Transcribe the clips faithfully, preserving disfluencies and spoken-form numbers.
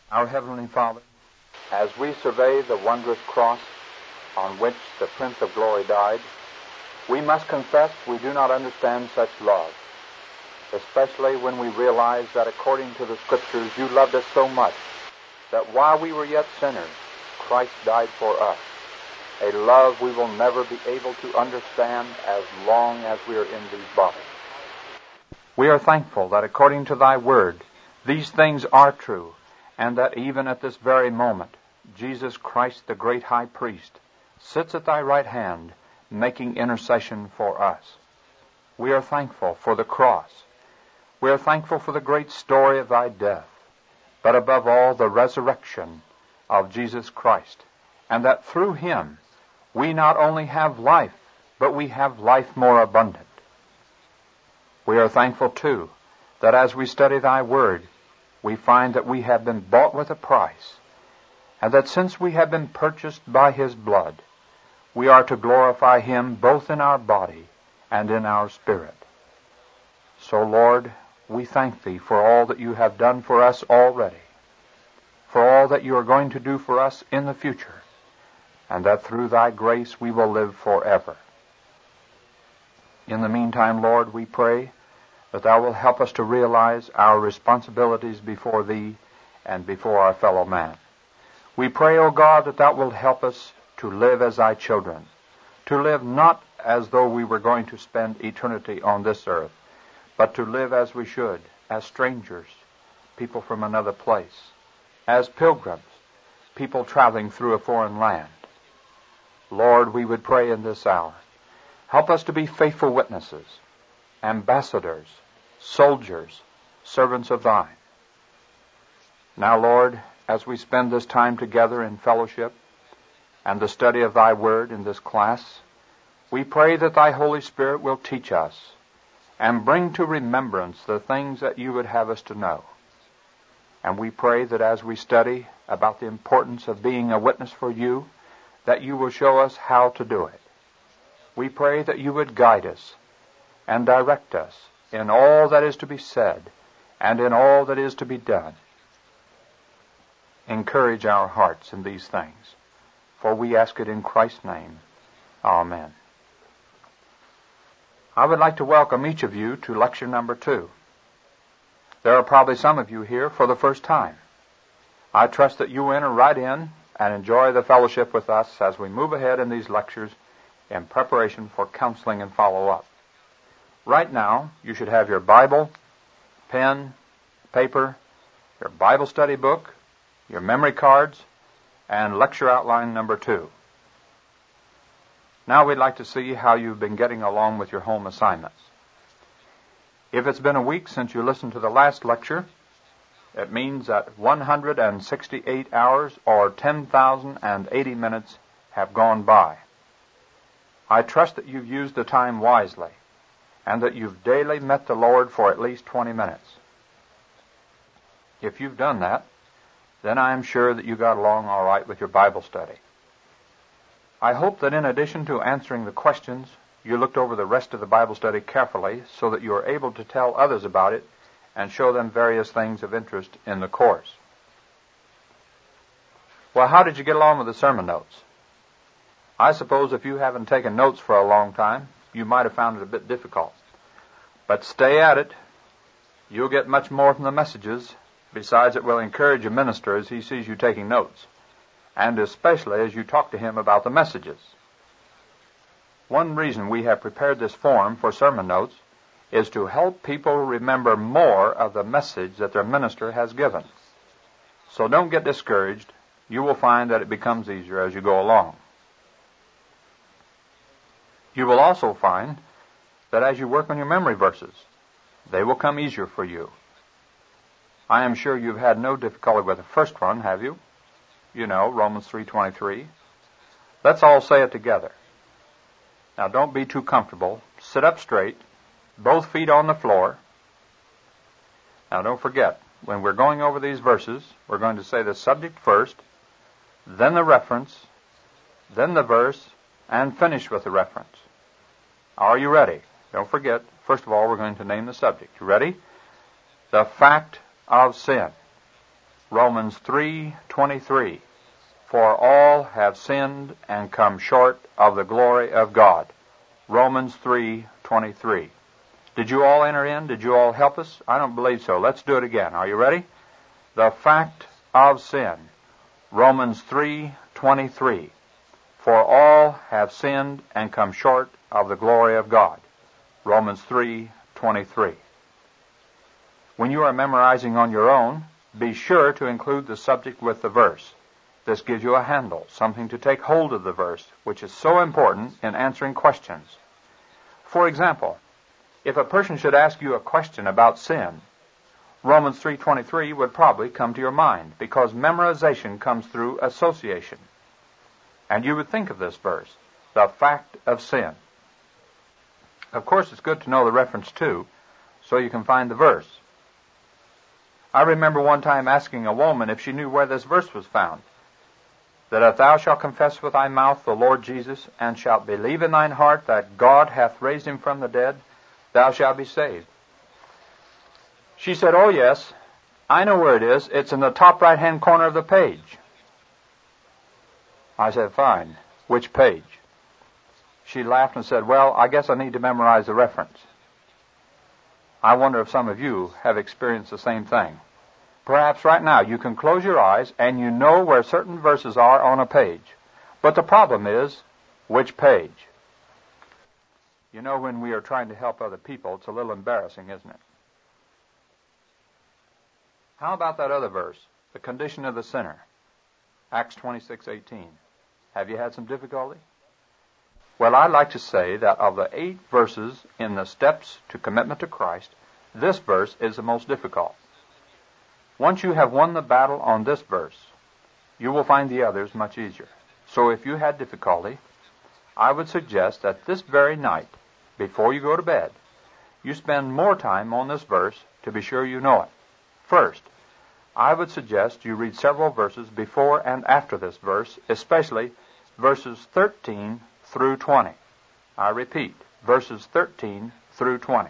Our Heavenly Father, as we survey the wondrous cross on which the Prince of Glory died, we must confess we do not understand such love, especially when we realize that according to the Scriptures you loved us so much that while we were yet sinners, Christ died for us, a love we will never be able to understand as long as we are in these bodies. We are thankful that according to Thy Word, these things are true, and that even at this very moment, Jesus Christ, the great high priest, sits at Thy right hand, making intercession for us. We are thankful for the cross. We are thankful for the great story of Thy death, but above all, the resurrection of Jesus Christ, and that through Him, we not only have life, but we have life more abundant. We are thankful, too, that as we study Thy Word, we find that we have been bought with a price, and that since we have been purchased by His blood, we are to glorify Him both in our body and in our spirit. So, Lord, we thank Thee for all that You have done for us already, for all that You are going to do for us in the future, and that through Thy grace we will live forever. In the meantime, Lord, we pray that Thou will help us to realize our responsibilities before Thee and before our fellow man. We pray, O God, that Thou wilt help us to live as Thy children, to live not as though we were going to spend eternity on this earth, but to live as we should, as strangers, people from another place, as pilgrims, people traveling through a foreign land. Lord, we would pray in this hour, help us to be faithful witnesses, ambassadors, soldiers, servants of Thine. Now, Lord, as we spend this time together in fellowship and the study of Thy Word in this class, we pray that Thy Holy Spirit will teach us and bring to remembrance the things that You would have us to know. And we pray that as we study about the importance of being a witness for You, that You will show us how to do it. We pray that You would guide us and direct us in all that is to be said and in all that is to be done. Encourage our hearts in these things, for we ask it in Christ's name. Amen. I would like to welcome each of you to lecture number two. There are probably some of you here for the first time. I trust that you enter right in and enjoy the fellowship with us as we move ahead in these lectures in preparation for counseling and follow-up. Right now, you should have your Bible, pen, paper, your Bible study book, your memory cards, and lecture outline number two. Now we'd like to see how you've been getting along with your home assignments. If it's been a week since you listened to the last lecture, it means that one hundred sixty-eight hours or ten thousand eighty minutes have gone by. I trust that you've used the time wisely and that you've daily met the Lord for at least twenty minutes. If you've done that, then I am sure that you got along all right with your Bible study. I hope that in addition to answering the questions, you looked over the rest of the Bible study carefully so that you are able to tell others about it and show them various things of interest in the course. Well, how did you get along with the sermon notes? I suppose if you haven't taken notes for a long time, you might have found it a bit difficult. But stay at it. You'll get much more from the messages. Besides, it will encourage a minister as he sees you taking notes, and especially as you talk to him about the messages. One reason we have prepared this form for sermon notes is to help people remember more of the message that their minister has given. So don't get discouraged. You will find that it becomes easier as you go along. You will also find that as you work on your memory verses, they will come easier for you. I am sure you've had no difficulty with the first one, have you? You know, Romans three twenty-three. Let's all say it together. Now, don't be too comfortable. Sit up straight, both feet on the floor. Now, don't forget, when we're going over these verses, we're going to say the subject first, then the reference, then the verse, and finish with the reference. Are you ready? Don't forget, first of all, we're going to name the subject. You ready? The fact of sin. Romans three twenty-three. For all have sinned and come short of the glory of God. Romans three twenty-three. Did you all enter in? Did you all help us? I don't believe so. Let's do it again. Are you ready? The fact of sin. Romans three twenty-three. For all have sinned and come short of the glory of God. Romans three twenty-three. When you are memorizing on your own, be sure to include the subject with the verse. This gives you a handle, something to take hold of the verse, which is so important in answering questions. For example, if a person should ask you a question about sin, Romans three twenty-three would probably come to your mind, because memorization comes through association. And you would think of this verse, the fact of sin. Of course, it's good to know the reference to, so you can find the verse. I remember one time asking a woman if she knew where this verse was found, that if thou shalt confess with thy mouth the Lord Jesus, and shalt believe in thine heart that God hath raised him from the dead, thou shalt be saved. She said, oh yes, I know where it is. It's in the top right-hand corner of the page. I said, fine. Which page? She laughed and said, well, I guess I need to memorize the reference. I wonder if some of you have experienced the same thing. Perhaps right now you can close your eyes and you know where certain verses are on a page. But the problem is, which page? You know, when we are trying to help other people, it's a little embarrassing, isn't it? How about that other verse, the condition of the sinner? Acts twenty-six eighteen. Have you had some difficulty? Well, I'd like to say that of the eight verses in the steps to commitment to Christ, this verse is the most difficult. Once you have won the battle on this verse, you will find the others much easier. So if you had difficulty, I would suggest that this very night, before you go to bed, you spend more time on this verse to be sure you know it. First, I would suggest you read several verses before and after this verse, especially verses thirteen through twenty. I repeat, verses thirteen through twenty.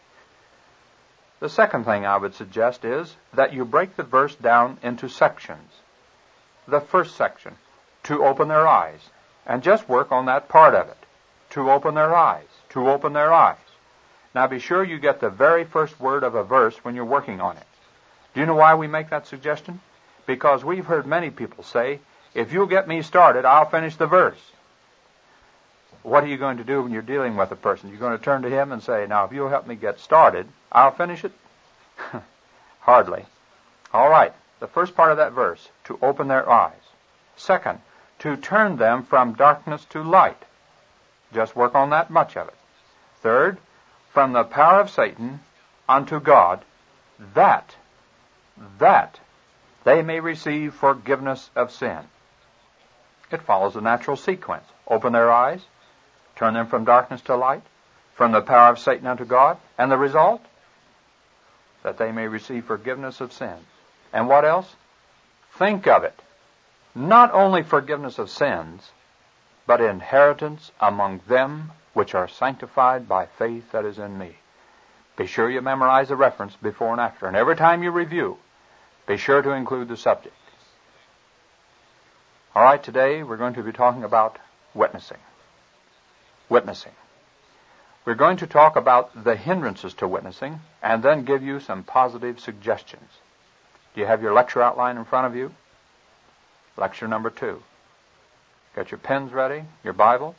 The second thing I would suggest is that you break the verse down into sections. The first section, to open their eyes, and just work on that part of it. To open their eyes, to open their eyes. Now be sure you get the very first word of a verse when you're working on it. Do you know why we make that suggestion? Because we've heard many people say, if you'll get me started, I'll finish the verse. What are you going to do when you're dealing with a person? You're going to turn to him and say, now, if you'll help me get started, I'll finish it? Hardly. All right. The first part of that verse, to open their eyes. Second, to turn them from darkness to light. Just work on that much of it. Third, from the power of Satan unto God, that, that they may receive forgiveness of sin. It follows a natural sequence. Open their eyes, turn them from darkness to light, from the power of Satan unto God, and the result? That they may receive forgiveness of sins. And what else? Think of it. Not only forgiveness of sins, but inheritance among them which are sanctified by faith that is in me. Be sure you memorize the reference before and after. And every time you review, be sure to include the subject. All right, today we're going to be talking about witnessing. Witnessing. We're going to talk about the hindrances to witnessing and then give you some positive suggestions. Do you have your lecture outline in front of you? Lecture number two. Got your pens ready? Your Bible?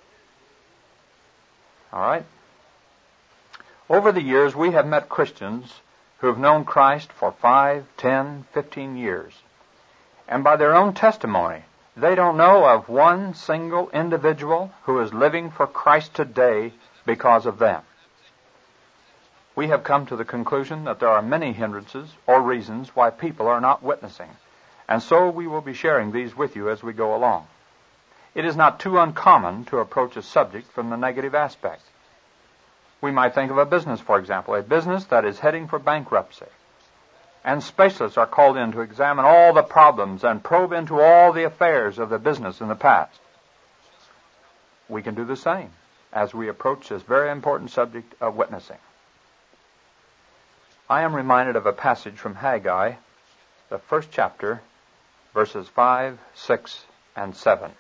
All right. Over the years, we have met Christians who have known Christ for five, ten, fifteen years. And by their own testimony, they don't know of one single individual who is living for Christ today because of them. We have come to the conclusion that there are many hindrances or reasons why people are not witnessing. And so we will be sharing these with you as we go along. It is not too uncommon to approach a subject from the negative aspect. We might think of a business, for example, a business that is heading for bankruptcy. And specialists are called in to examine all the problems and probe into all the affairs of the business in the past. We can do the same as we approach this very important subject of witnessing. I am reminded of a passage from Haggai, the first chapter, verses five, six, and seven.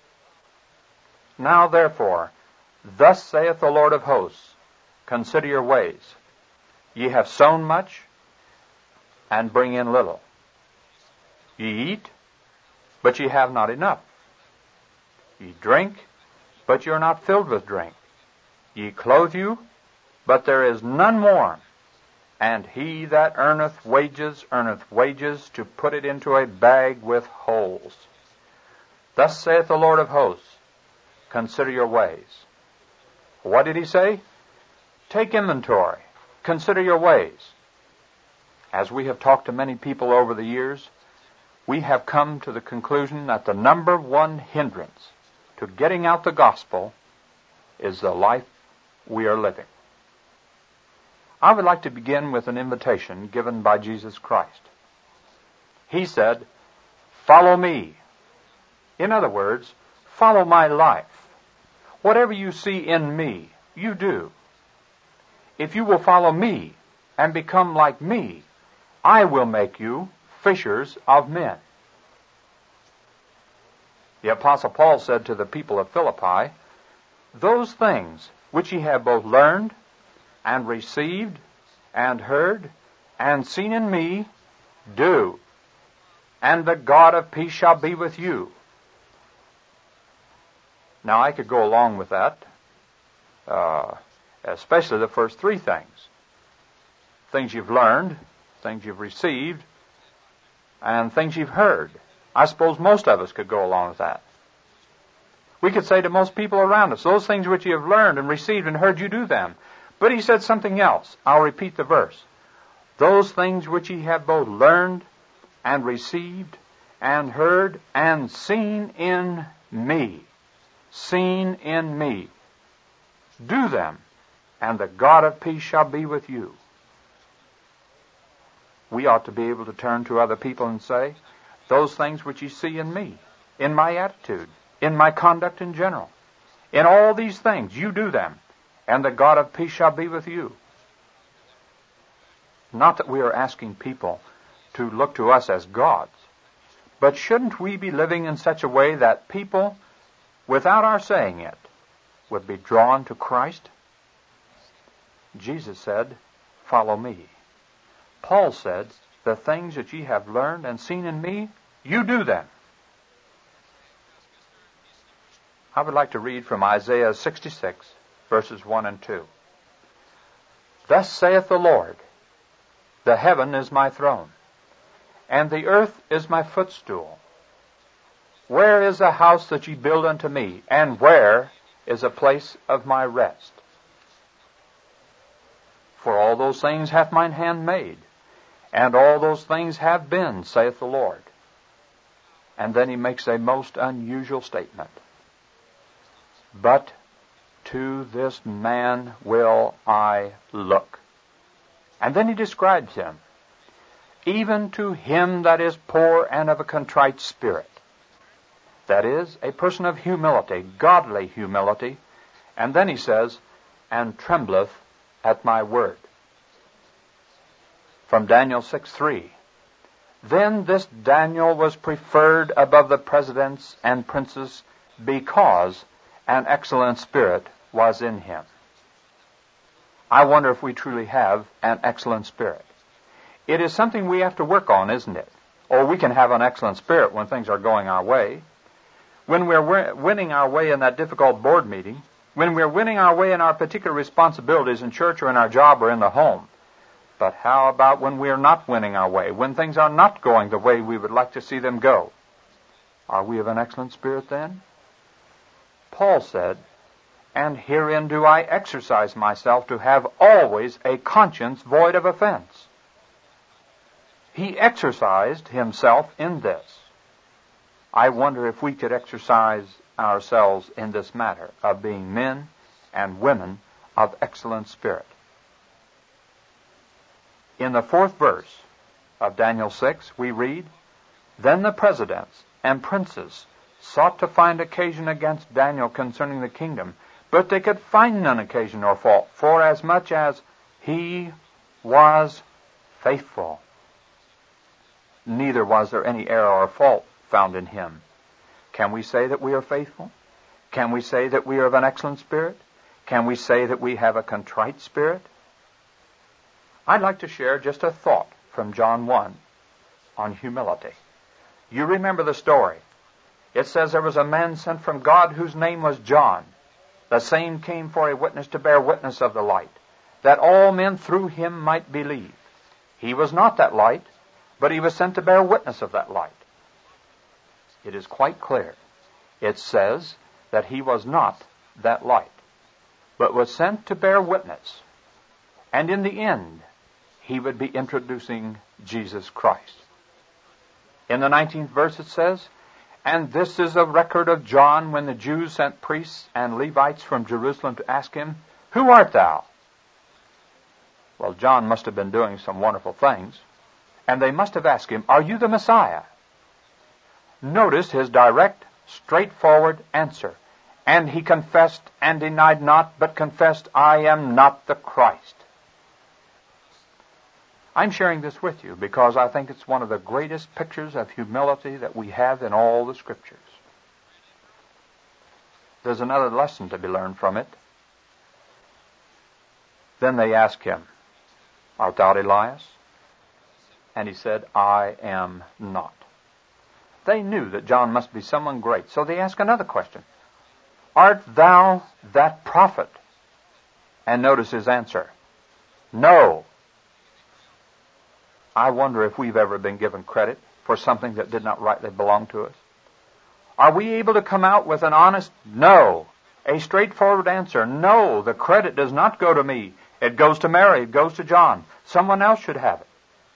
Now therefore, thus saith the Lord of hosts, consider your ways. Ye have sown much, and bring in little. Ye eat, but ye have not enough. Ye drink, but ye are not filled with drink. Ye clothe you, but there is none warm. And he that earneth wages, earneth wages to put it into a bag with holes. Thus saith the Lord of hosts, consider your ways. What did he say? Take inventory. Consider your ways. As we have talked to many people over the years, we have come to the conclusion that the number one hindrance to getting out the gospel is the life we are living. I would like to begin with an invitation given by Jesus Christ. He said, follow me. In other words, follow my life. Whatever you see in me, you do. If you will follow me and become like me, I will make you fishers of men. The Apostle Paul said to the people of Philippi, those things which ye have both learned and received and heard and seen in me, do, and the God of peace shall be with you. Now I could go along with that, uh, especially the first three things. Things you've learned, things you've received, and things you've heard. I suppose most of us could go along with that. We could say to most people around us, those things which you have learned and received and heard, you do them. But he said something else. I'll repeat the verse. Those things which ye have both learned and received and heard and seen in me. Seen in me. Do them, and the God of peace shall be with you. We ought to be able to turn to other people and say, those things which you see in me, in my attitude, in my conduct in general, in all these things, you do them, and the God of peace shall be with you. Not that we are asking people to look to us as gods, but shouldn't we be living in such a way that people, without our saying it, would be drawn to Christ? Jesus said, follow me. Paul said, the things that ye have learned and seen in me, you do them. I would like to read from Isaiah sixty-six, verses one and two. Thus saith the Lord, the heaven is my throne, and the earth is my footstool. Where is a house that ye build unto me, and where is a place of my rest? For all those things hath mine hand made, and all those things have been, saith the Lord. And then he makes a most unusual statement. But to this man will I look. And then he describes him. Even to him that is poor and of a contrite spirit. That is, a person of humility, godly humility. And then he says, and trembleth at my word. From Daniel six three. Then this Daniel was preferred above the presidents and princes because an excellent spirit was in him. I wonder if we truly have an excellent spirit. It is something we have to work on, isn't it? Or we can have an excellent spirit when things are going our way. When we're winning our way in that difficult board meeting, when we're winning our way in our particular responsibilities in church or in our job or in the home. But how about when we are not winning our way, when things are not going the way we would like to see them go? Are we of an excellent spirit then? Paul said, and herein do I exercise myself to have always a conscience void of offense. He exercised himself in this. I wonder if we could exercise ourselves in this matter of being men and women of excellent spirit. In the fourth verse of Daniel six, we read, Then the presidents and princes sought to find occasion against Daniel concerning the kingdom, but they could find none occasion or fault, for as much as he was faithful. neither was there any error or fault found in him. Can we say that we are faithful? Can we say that we are of an excellent spirit? Can we say that we have a contrite spirit? I'd like to share just a thought from John one on humility. You remember the story. It says there was a man sent from God whose name was John. The same came for a witness to bear witness of the light, that all men through him might believe. He was not that light, but he was sent to bear witness of that light. It is quite clear. It says that he was not that light, but was sent to bear witness. And in the end, he would be introducing Jesus Christ. In the nineteenth verse it says, "And this is a record of John when the Jews sent priests and Levites from Jerusalem to ask him, 'Who art thou?'" Well, John must have been doing some wonderful things, and they must have asked him, "Are you the Messiah?" Notice his direct, straightforward answer. "And he confessed and denied not, but confessed, 'I am not the Christ.'" I'm sharing this with you because I think it's one of the greatest pictures of humility that we have in all the Scriptures. There's another lesson to be learned from it. Then they asked him, "Art thou Elias?" And he said, "I am not." They knew that John must be someone great, so they asked another question. "Art thou that prophet?" And notice his answer, "No." I wonder if we've ever been given credit for something that did not rightly belong to us. Are we able to come out with an honest no, a straightforward answer? No, the credit does not go to me. It goes to Mary. It goes to John. Someone else should have it.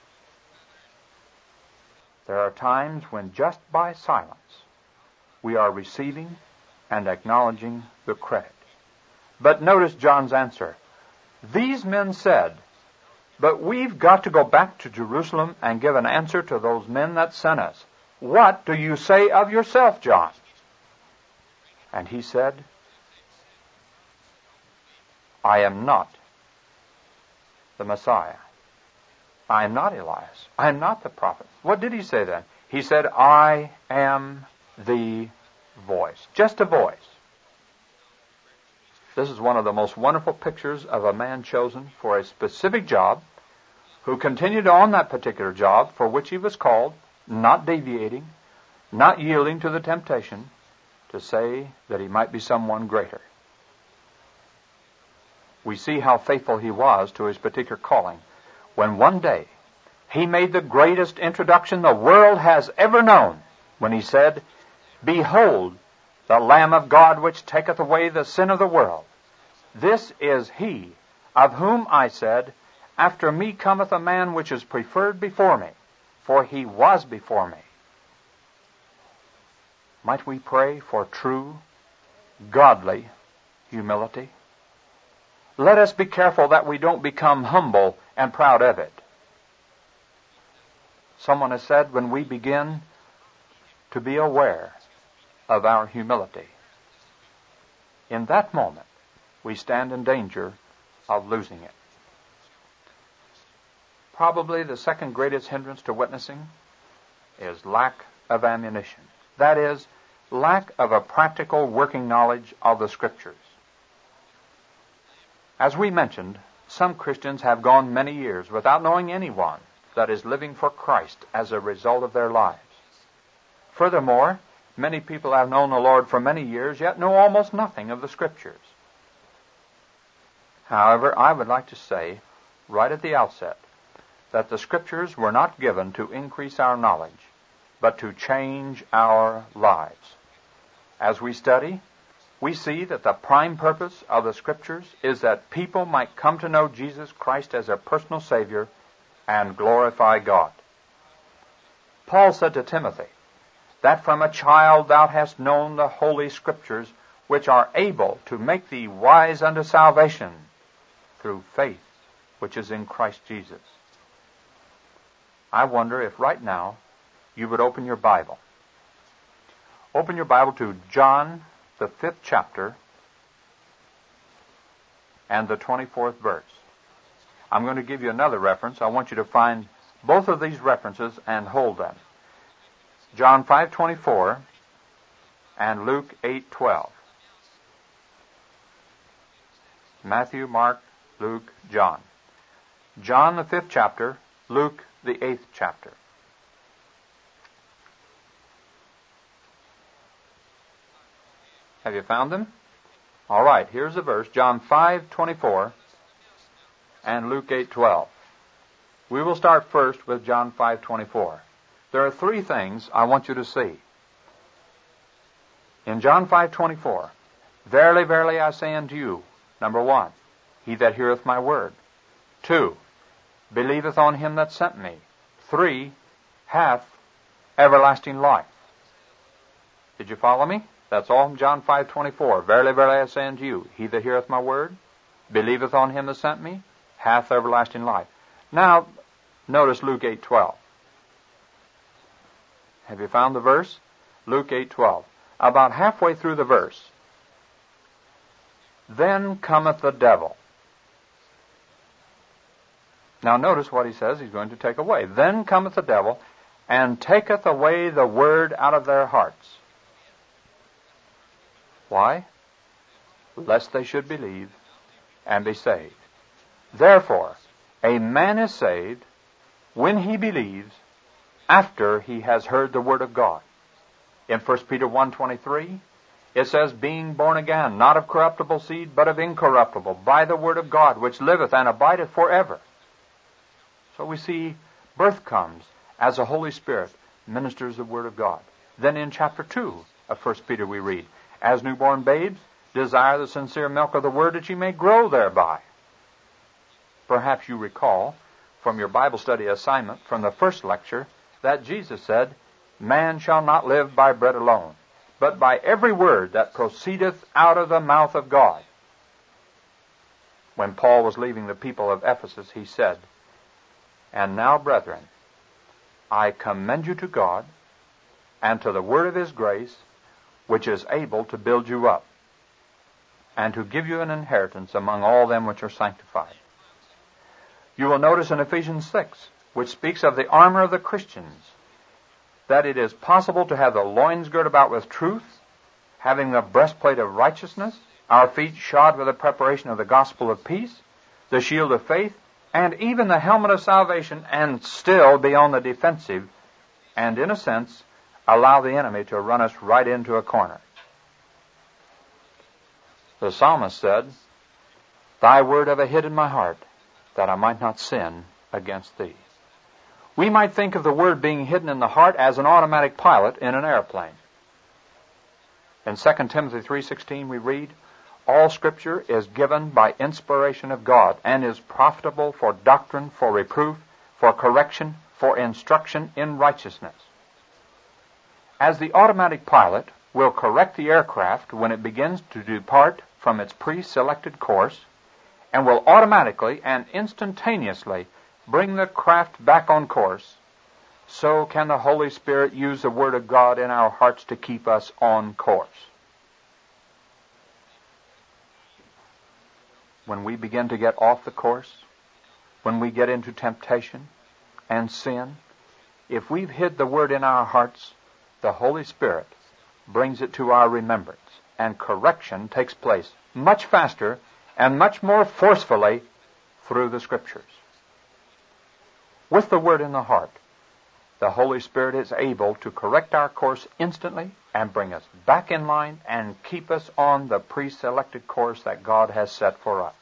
There are times when just by silence we are receiving and acknowledging the credit. But notice John's answer. These men said, "But we've got to go back to Jerusalem and give an answer to those men that sent us. What do you say of yourself, John?" And he said, "I am not the Messiah. I am not Elias. I am not the prophet." What did he say then? He said, "I am the voice." Just a voice. This is one of the most wonderful pictures of a man chosen for a specific job, who continued on that particular job for which he was called, not deviating, not yielding to the temptation to say that he might be someone greater. We see how faithful he was to his particular calling when one day he made the greatest introduction the world has ever known when he said, "Behold, the Lamb of God which taketh away the sin of the world. This is he of whom I said, After me cometh a man which is preferred before me, for he was before me." Might we pray for true, godly humility? Let us be careful that we don't become humble and proud of it. Someone has said when we begin to be aware of our humility, in that moment we stand in danger of losing it. Probably the second greatest hindrance to witnessing is lack of ammunition. That is, lack of a practical working knowledge of the Scriptures. As we mentioned, some Christians have gone many years without knowing anyone that is living for Christ as a result of their lives. Furthermore, many people have known the Lord for many years, yet know almost nothing of the Scriptures. However, I would like to say, right at the outset, that the Scriptures were not given to increase our knowledge, but to change our lives. As we study, we see that the prime purpose of the Scriptures is that people might come to know Jesus Christ as their personal Savior and glorify God. Paul said to Timothy, "That from a child thou hast known the holy Scriptures, which are able to make thee wise unto salvation through faith which is in Christ Jesus." I wonder if right now you would open your Bible. Open your Bible to John, the fifth chapter, and the twenty-fourth verse. I'm going to give you another reference. I want you to find both of these references and hold them. John five twenty-four and Luke eight twelve. Matthew, Mark, Luke, John. John the fifth chapter, Luke the eighth chapter. Have you found them? All right, here's the verse, John five twenty-four and Luke eight twelve. We will start first with John five twenty-four. There are three things I want you to see. In John five twenty-four, verily, verily, I say unto you, number one, he that heareth my word. Two, believeth on him that sent me. Three, hath everlasting life. Did you follow me? That's all from John five twenty-four. Verily, verily, I say unto you, he that heareth my word, believeth on him that sent me, hath everlasting life. Now, notice Luke eight twelve. Have you found the verse? Luke eight twelve. About halfway through the verse. Then cometh the devil. Now notice what he says he's going to take away. Then cometh the devil, and taketh away the word out of their hearts. Why? Lest they should believe and be saved. Therefore, a man is saved when he believes after he has heard the word of God. In First Peter one twenty-three, it says, being born again, not of corruptible seed, but of incorruptible, by the word of God, which liveth and abideth forever. So we see birth comes as the Holy Spirit ministers the word of God. Then in chapter two of First Peter we read, as newborn babes, desire the sincere milk of the word that ye may grow thereby. Perhaps you recall from your Bible study assignment from the first lecture that Jesus said, man shall not live by bread alone, but by every word that proceedeth out of the mouth of God. When Paul was leaving the people of Ephesus, he said, and now, brethren, I commend you to God and to the word of his grace, which is able to build you up, and to give you an inheritance among all them which are sanctified. You will notice in Ephesians six, which speaks of the armor of the Christians, that it is possible to have the loins girt about with truth, having the breastplate of righteousness, our feet shod with the preparation of the gospel of peace, the shield of faith, and even the helmet of salvation, and still be on the defensive, and in a sense, allow the enemy to run us right into a corner. The psalmist said, thy word have I hid in my heart, that I might not sin against thee. We might think of the word being hidden in the heart as an automatic pilot in an airplane. In Second Timothy three sixteen we read, all Scripture is given by inspiration of God, and is profitable for doctrine, for reproof, for correction, for instruction in righteousness. As the automatic pilot will correct the aircraft when it begins to depart from its pre-selected course, and will automatically and instantaneously bring the craft back on course, so can the Holy Spirit use the Word of God in our hearts to keep us on course. When we begin to get off the course, when we get into temptation and sin, if we've hid the Word in our hearts, the Holy Spirit brings it to our remembrance, and correction takes place much faster and much more forcefully through the Scriptures. With the Word in the heart, the Holy Spirit is able to correct our course instantly and bring us back in line and keep us on the pre-selected course that God has set for us.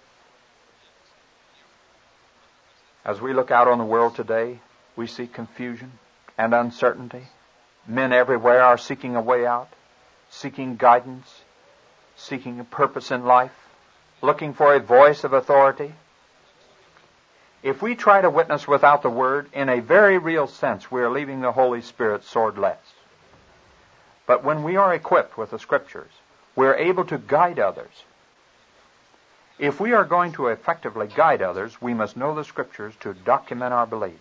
As we look out on the world today, we see confusion and uncertainty. Men everywhere are seeking a way out, seeking guidance, seeking a purpose in life, looking for a voice of authority. If we try to witness without the Word, in a very real sense, we are leaving the Holy Spirit swordless. But when we are equipped with the Scriptures, we are able to guide others. If we are going to effectively guide others, we must know the Scriptures to document our beliefs.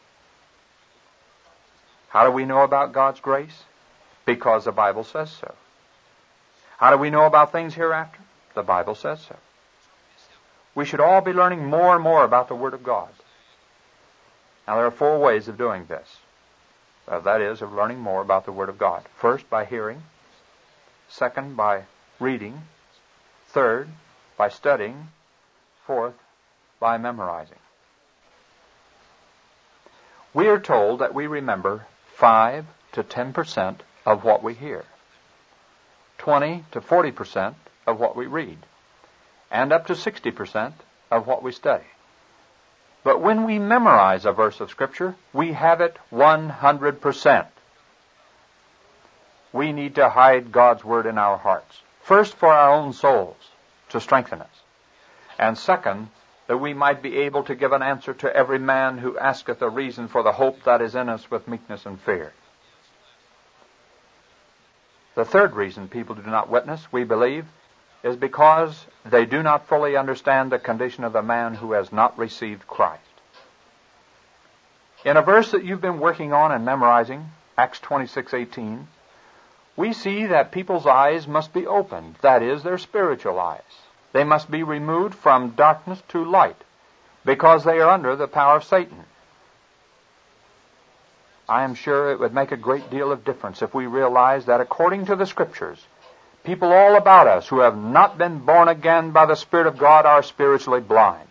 How do we know about God's grace? Because the Bible says so. How do we know about things hereafter? The Bible says so. We should all be learning more and more about the Word of God. Now, there are four ways of doing this. Uh, that is, of learning more about the Word of God. First, by hearing. Second, by reading. Third, by studying. Fourth, by memorizing. We are told that we remember five to ten percent of what we hear, twenty to forty percent of what we read, and up to sixty percent of what we study. But when we memorize a verse of Scripture, we have it one hundred percent. We need to hide God's Word in our hearts. First, for our own souls, to strengthen us. And second, that we might be able to give an answer to every man who asketh a reason for the hope that is in us with meekness and fear. The third reason people do not witness, we believe, is because they do not fully understand the condition of the man who has not received Christ. In a verse that you've been working on and memorizing, Acts twenty-six eighteen, we see that people's eyes must be opened, that is, their spiritual eyes. They must be removed from darkness to light, because they are under the power of Satan. I am sure it would make a great deal of difference if we realized that according to the Scriptures, people all about us who have not been born again by the Spirit of God are spiritually blind.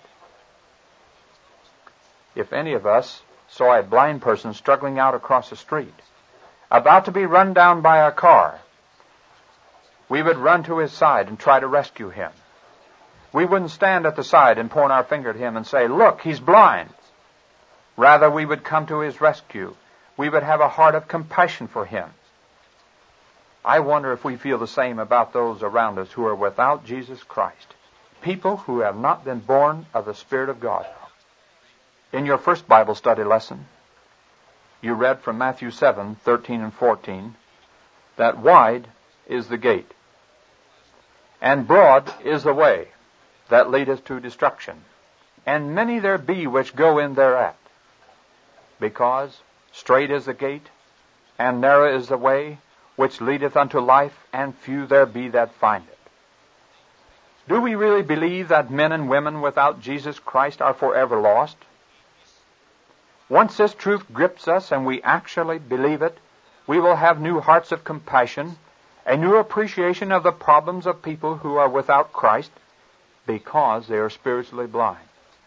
If any of us saw a blind person struggling out across the street, about to be run down by a car, we would run to his side and try to rescue him. We wouldn't stand at the side and point our finger at him and say, "Look, he's blind." Rather, we would come to his rescue. We would have a heart of compassion for him. I wonder if we feel the same about those around us who are without Jesus Christ. People who have not been born of the Spirit of God. In your first Bible study lesson, you read from Matthew seven, thirteen and fourteen, that wide is the gate, and broad is the way that leadeth to destruction, and many there be which go in thereat. Because strait is the gate, and narrow is the way, which leadeth unto life, and few there be that find it. Do we really believe that men and women without Jesus Christ are forever lost? Once this truth grips us and we actually believe it, we will have new hearts of compassion, a new appreciation of the problems of people who are without Christ, because they are spiritually blind.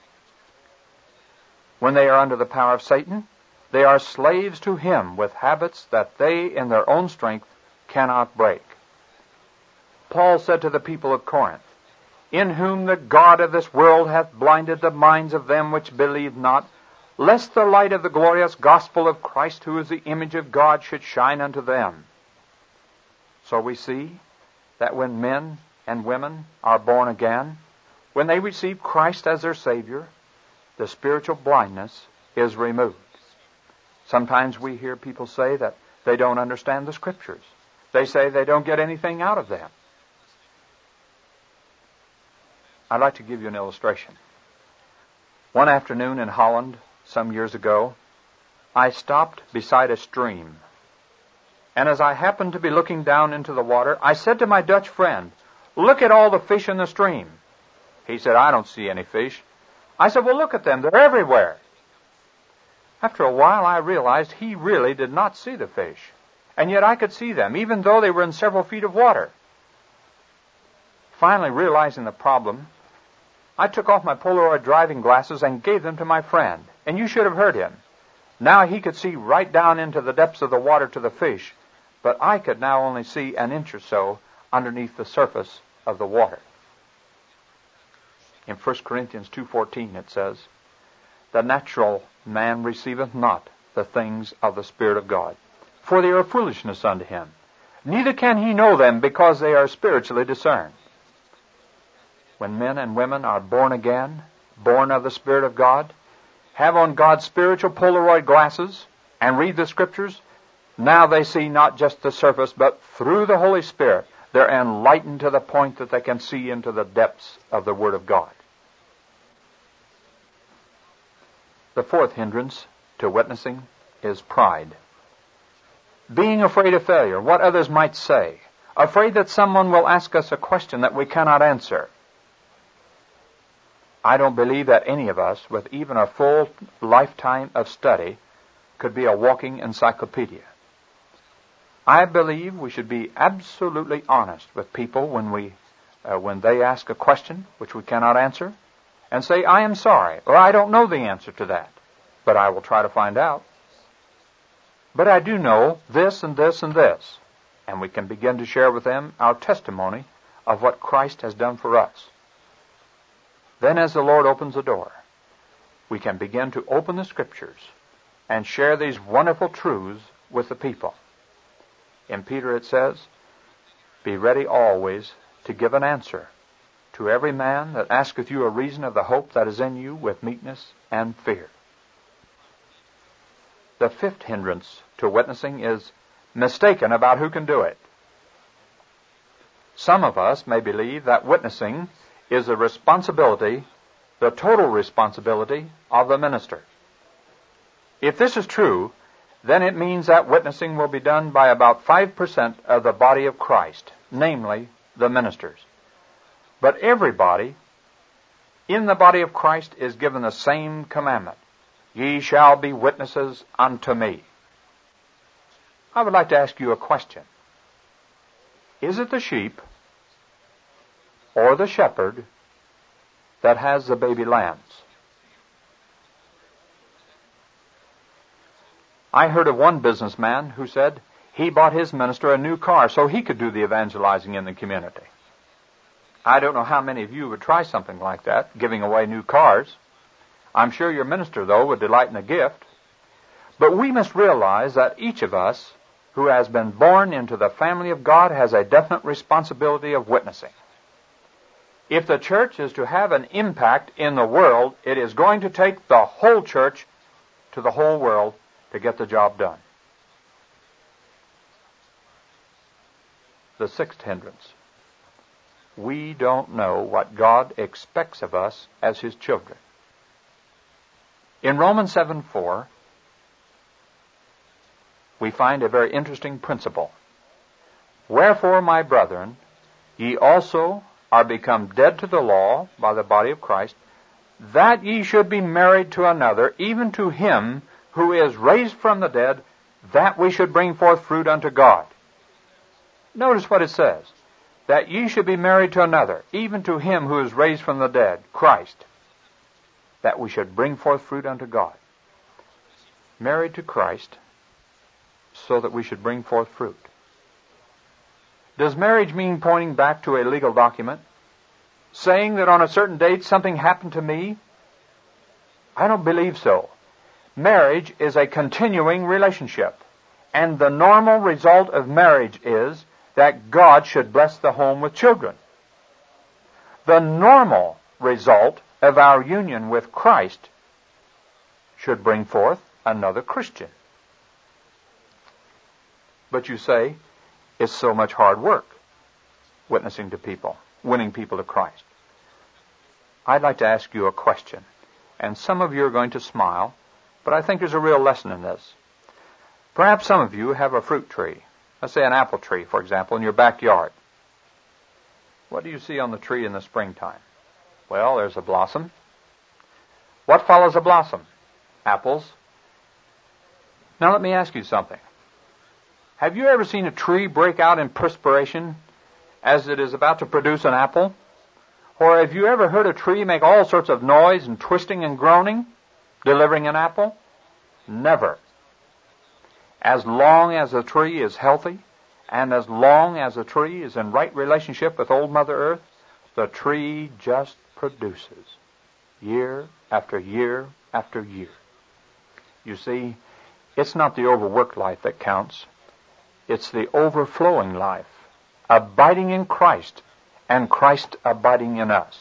When they are under the power of Satan, they are slaves to him with habits that they in their own strength cannot break. Paul said to the people of Corinth, "In whom the God of this world hath blinded the minds of them which believe not, lest the light of the glorious gospel of Christ, who is the image of God, should shine unto them." So we see that when men and women are born again, when they receive Christ as their Savior, the spiritual blindness is removed. Sometimes we hear people say that they don't understand the Scriptures. They say they don't get anything out of them. I'd like to give you an illustration. One afternoon in Holland, some years ago, I stopped beside a stream. And as I happened to be looking down into the water, I said to my Dutch friend, "Look at all the fish in the stream." He said, "I don't see any fish." I said, "Well, look at them. They're everywhere." After a while, I realized he really did not see the fish. And yet I could see them, even though they were in several feet of water. Finally, realizing the problem, I took off my Polaroid driving glasses and gave them to my friend. And you should have heard him. Now he could see right down into the depths of the water to the fish, but I could now only see an inch or so underneath the surface of the water. In First Corinthians two fourteen it says, "The natural man receiveth not the things of the Spirit of God, for they are foolishness unto him. Neither can he know them, because they are spiritually discerned." When men and women are born again, born of the Spirit of God, have on God's spiritual Polaroid glasses, and read the Scriptures, now they see not just the surface, but through the Holy Spirit, they're enlightened to the point that they can see into the depths of the Word of God. The fourth hindrance to witnessing is pride. Being afraid of failure, what others might say, afraid that someone will ask us a question that we cannot answer. I don't believe that any of us, with even a full lifetime of study, could be a walking encyclopedia. I believe we should be absolutely honest with people when we, uh, when they ask a question which we cannot answer, and say, I am sorry, or I don't know the answer to that, but I will try to find out. But I do know this and this and this, and we can begin to share with them our testimony of what Christ has done for us. Then as the Lord opens the door, we can begin to open the Scriptures and share these wonderful truths with the people. In Peter it says, be ready always to give an answer to every man that asketh you a reason of the hope that is in you with meekness and fear. The fifth hindrance to witnessing is mistaken about who can do it. Some of us may believe that witnessing is the responsibility, the total responsibility of the minister. If this is true, then it means that witnessing will be done by about five percent of the body of Christ, namely the ministers. But everybody in the body of Christ is given the same commandment. Ye shall be witnesses unto me. I would like to ask you a question. Is it the sheep or the shepherd that has the baby lambs? I heard of one businessman who said he bought his minister a new car so he could do the evangelizing in the community. I don't know how many of you would try something like that, giving away new cars. I'm sure your minister, though, would delight in the gift. But we must realize that each of us who has been born into the family of God has a definite responsibility of witnessing. If the church is to have an impact in the world, it is going to take the whole church to the whole world to get the job done. The sixth hindrance. We don't know what God expects of us as His children. In Romans seven four, we find a very interesting principle. Wherefore, my brethren, ye also are become dead to the law by the body of Christ, that ye should be married to another, even to him who is raised from the dead, that we should bring forth fruit unto God. Notice what it says. That ye should be married to another, even to him who is raised from the dead, Christ, that we should bring forth fruit unto God. Married to Christ, so that we should bring forth fruit. Does marriage mean pointing back to a legal document, saying that on a certain date something happened to me? I don't believe so. Marriage is a continuing relationship, and the normal result of marriage is that God should bless the home with children. The normal result of our union with Christ should bring forth another Christian. But you say, it's so much hard work, witnessing to people, winning people to Christ. I'd like to ask you a question, and some of you are going to smile, but I think there's a real lesson in this. Perhaps some of you have a fruit tree, let's say an apple tree, for example, in your backyard. What do you see on the tree in the springtime? Well, there's a blossom. What follows a blossom? Apples. Now let me ask you something. Have you ever seen a tree break out in perspiration as it is about to produce an apple? Or have you ever heard a tree make all sorts of noise and twisting and groaning, delivering an apple? Never. As long as a tree is healthy, and as long as a tree is in right relationship with old Mother Earth, the tree just produces year after year after year. You see, it's not the overworked life that counts. It's the overflowing life, abiding in Christ, and Christ abiding in us.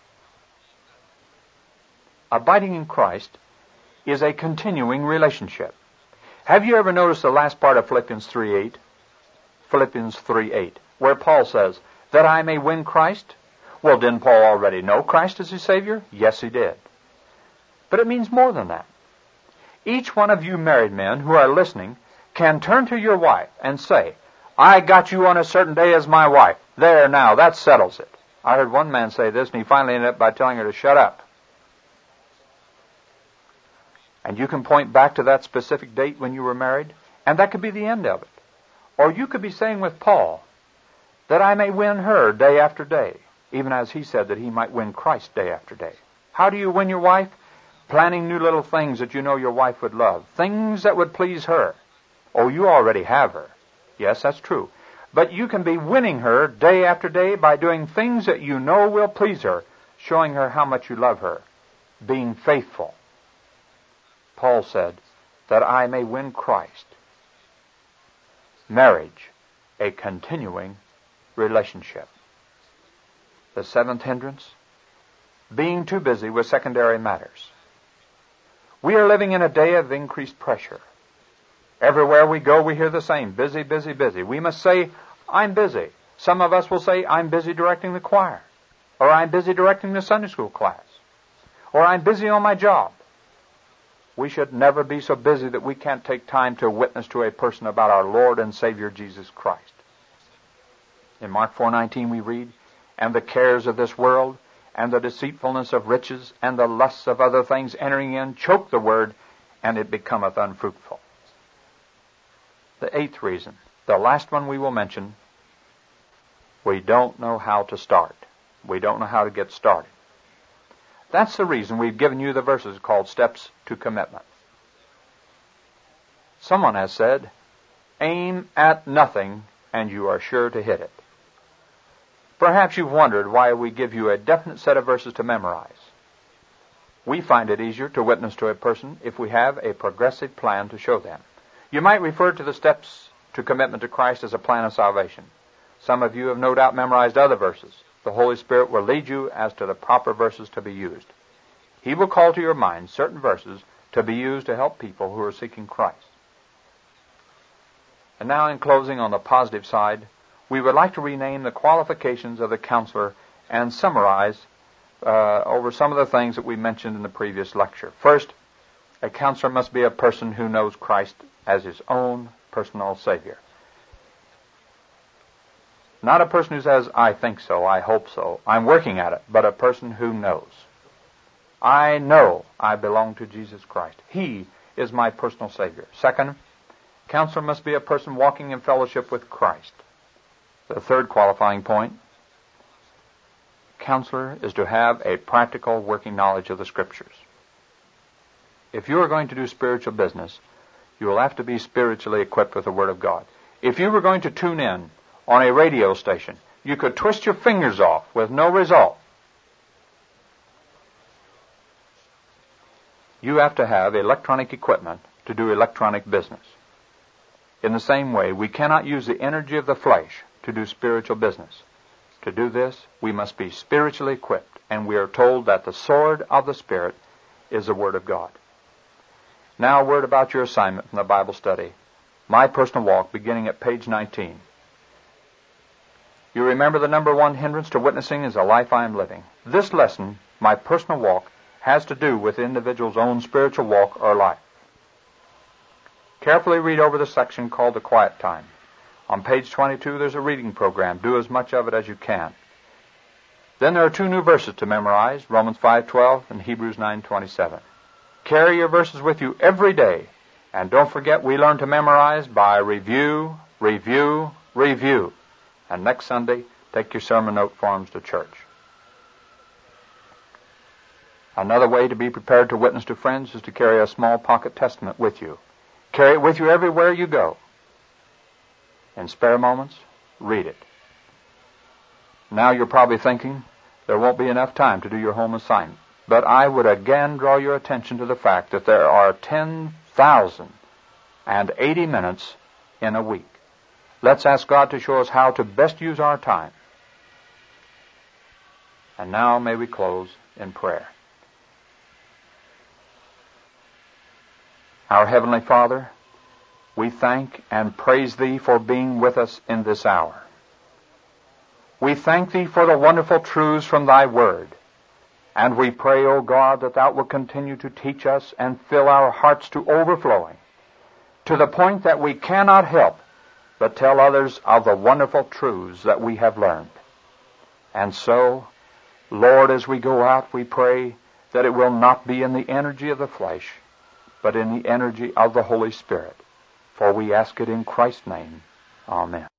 Abiding in Christ is a continuing relationship. Have you ever noticed the last part of Philippians three eight? Philippians three eight, where Paul says, that I may win Christ? Well, didn't Paul already know Christ as his Savior? Yes, he did. But it means more than that. Each one of you married men who are listening can turn to your wife and say, I got you on a certain day as my wife. There now, that settles it. I heard one man say this, and he finally ended up by telling her to shut up. And you can point back to that specific date when you were married, and that could be the end of it. Or you could be saying with Paul, that I may win her day after day, even as he said that he might win Christ day after day. How do you win your wife? Planning new little things that you know your wife would love, things that would please her. Oh, you already have her. Yes, that's true. But you can be winning her day after day by doing things that you know will please her, showing her how much you love her, being faithful. Paul said, that I may win Christ. Marriage, a continuing relationship. The seventh hindrance, being too busy with secondary matters. We are living in a day of increased pressure. Everywhere we go, we hear the same, busy, busy, busy. We must say, I'm busy. Some of us will say, I'm busy directing the choir, or I'm busy directing the Sunday school class, or I'm busy on my job. We should never be so busy that we can't take time to witness to a person about our Lord and Savior Jesus Christ. In Mark four nineteen we read, and the cares of this world, and the deceitfulness of riches, and the lusts of other things entering in, choke the word, and it becometh unfruitful. The eighth reason, the last one we will mention, we don't know how to start. We don't know how to get started. That's the reason we've given you the verses called Steps to Commitment. Someone has said, aim at nothing and you are sure to hit it. Perhaps you've wondered why we give you a definite set of verses to memorize. We find it easier to witness to a person if we have a progressive plan to show them. You might refer to the Steps to Commitment to Christ as a plan of salvation. Some of you have no doubt memorized other verses. The Holy Spirit will lead you as to the proper verses to be used. He will call to your mind certain verses to be used to help people who are seeking Christ. And now, in closing, on the positive side, we would like to rename the qualifications of the counselor and summarize uh, over some of the things that we mentioned in the previous lecture. First, a counselor must be a person who knows Christ as his own personal Savior. Not a person who says, I think so, I hope so, I'm working at it, but a person who knows. I know I belong to Jesus Christ. He is my personal Savior. Second, counselor must be a person walking in fellowship with Christ. The third qualifying point, counselor is to have a practical working knowledge of the Scriptures. If you are going to do spiritual business, you will have to be spiritually equipped with the Word of God. If you were going to tune in on a radio station, you could twist your fingers off with no result. You have to have electronic equipment to do electronic business. In the same way, we cannot use the energy of the flesh to do spiritual business. To do this, we must be spiritually equipped, and we are told that the sword of the Spirit is the Word of God. Now, a word about your assignment from the Bible study. My personal walk, beginning at page nineteen. You remember the number one hindrance to witnessing is the life I am living. This lesson, my personal walk, has to do with the individual's own spiritual walk or life. Carefully read over the section called the Quiet Time. On page twenty-two, there's a reading program. Do as much of it as you can. Then there are two new verses to memorize, Romans five twelve and Hebrews nine twenty-seven. Carry your verses with you every day. And don't forget, we learn to memorize by review, review, review. And next Sunday, take your sermon note forms to church. Another way to be prepared to witness to friends is to carry a small pocket testament with you. Carry it with you everywhere you go. In spare moments, read it. Now you're probably thinking, there won't be enough time to do your home assignment. But I would again draw your attention to the fact that there are ten thousand eighty minutes in a week. Let's ask God to show us how to best use our time. And now may we close in prayer. Our Heavenly Father, we thank and praise Thee for being with us in this hour. We thank Thee for the wonderful truths from Thy Word. And we pray, O God, that Thou wilt continue to teach us and fill our hearts to overflowing, to the point that we cannot help but tell others of the wonderful truths that we have learned. And so, Lord, as we go out, we pray that it will not be in the energy of the flesh, but in the energy of the Holy Spirit. For we ask it in Christ's name. Amen.